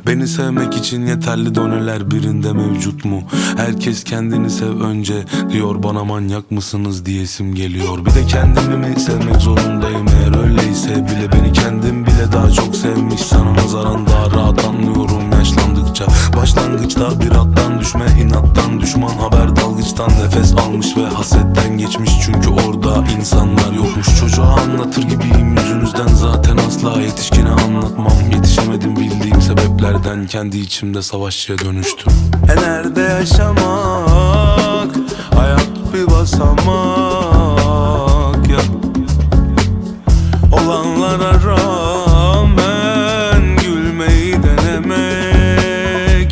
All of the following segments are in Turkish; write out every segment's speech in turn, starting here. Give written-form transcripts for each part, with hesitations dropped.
Beni sevmek için yeterli doneler birinde mevcut mu? Herkes kendini sev önce diyor, bana manyak mısınız diyesim geliyor. Bir de kendimi mi sevmek zorundayım? Eğer öyleyse bile beni kendim bile daha çok sevmiş. Sana nazaran daha rahat anlıyorum yaşlandıkça. Başlangıçta bir attan düşme, inattan düşman, haber dalgıçtan nefes almış ve hasetten geçmiş. Çünkü orada insanlar yokmuş. Çocuğa anlatır gibiyim yüzünüzden, zaten asla yetişkine anlatmam. Yetişemedim bildiğim sebeplerden, kendi içimde savaşçıya dönüştüm. Nerede yaşamak, hayat bir basamak ya. Olanlara rağmen gülmeyi denemek.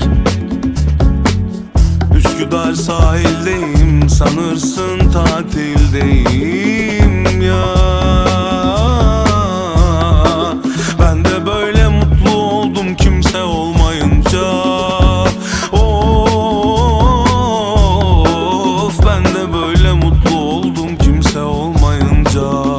Üsküdar sahildeyim, sanırsın tatildeyim ya. Ben de böyle mutlu oldum kimse olmayınca. Of, ben de böyle mutlu oldum kimse olmayınca.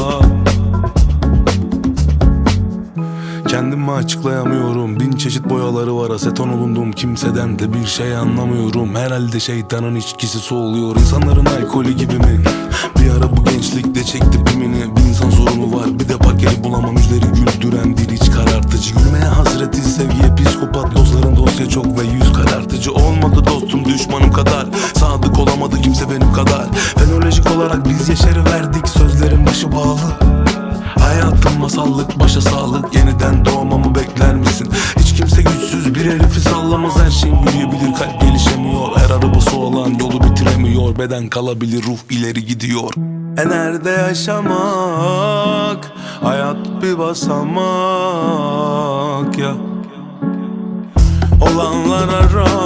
Kendimi açıklayamıyorum, bin çeşit boyaları var, aseton olundum, kimseden de bir şey anlamıyorum. Herhalde şeytanın içkisi soğuluyor, insanların alkolü gibi mi? Bir ara bu gençlikte çekti pimini. Bir insan sorunu var, bir de paketi bulamam, yüzleri güldüren bir iç karartıcı. Gülmeye hasreti seviye psikopat, dozların dosya çok ve yüz karartıcı. Olmadı dostum düşmanım kadar, sadık olamadı kimse benim kadar. Fenolojik olarak biz yeşeri verdik, sözlerin başı bağlı. Hayatım masallık, başa sağlık, yeniden doğmamı bekler misin? Hiç kimse güçsüz bir herifi sallamaz, her şey büyüyebilir, kalp gelişemiyor. Her arabası olan yolu bitiremiyor, beden kalabilir, ruh ileri gidiyor. Nerede yaşamak, hayat bir basamak ya. Olanlara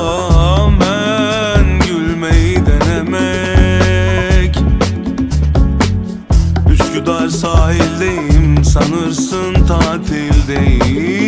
rağmen gülmeyi denemek. Üsküdar sahildeyim, sanırsın tatildeyim